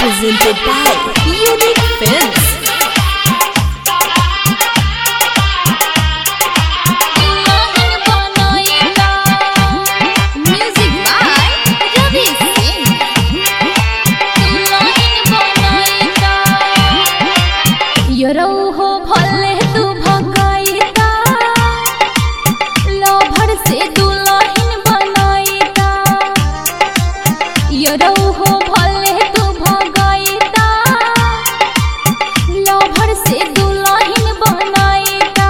presented by Unique Films. Music by Ravi Singh. यरो हो भले तू भगाईता, लोभर से दुल्हन बनाईता। यरो हो भले तू भगाईता, लोभर से दुल्हन बनाईता।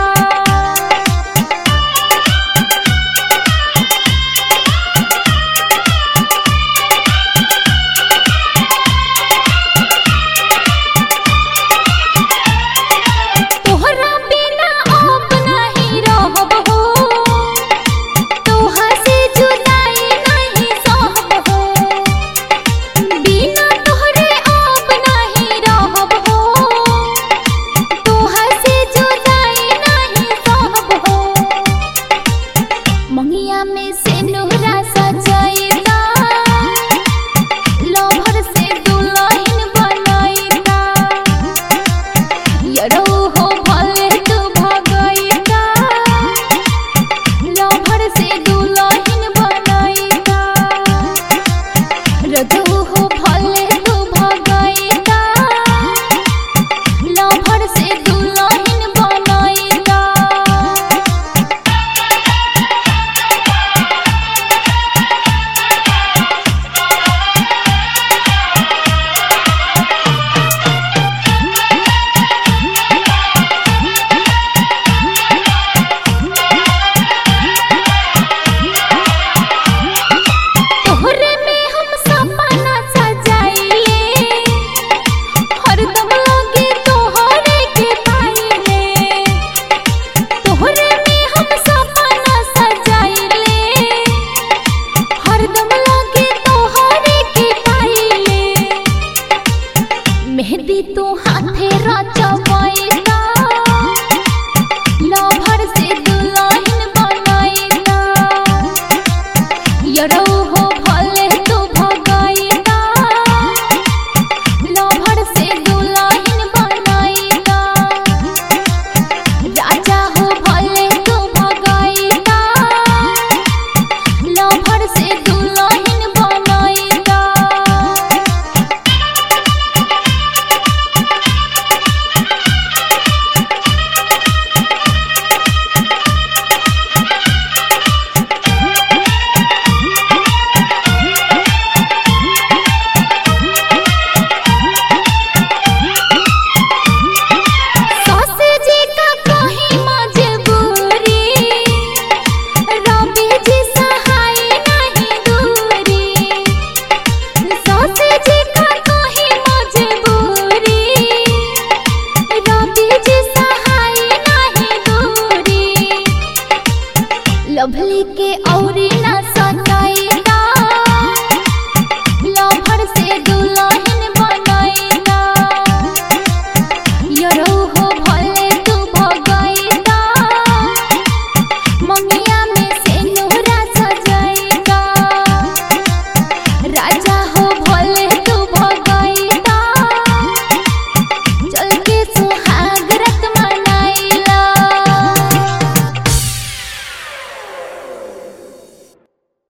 तोहरा बिना अब नहीं रहब हो, तोहा से जुदाई नहीं सहब हो। बिना तोहरे अब नहीं रहब हो, तोहा से जुदाई नहीं सहब हो। मंगिया में सिंदूरा सजाईता, लोभर से दुल्हन बनाईता। यरो हो भले तू भगाईता, लोभर से दुल्हन बनाईता। रजो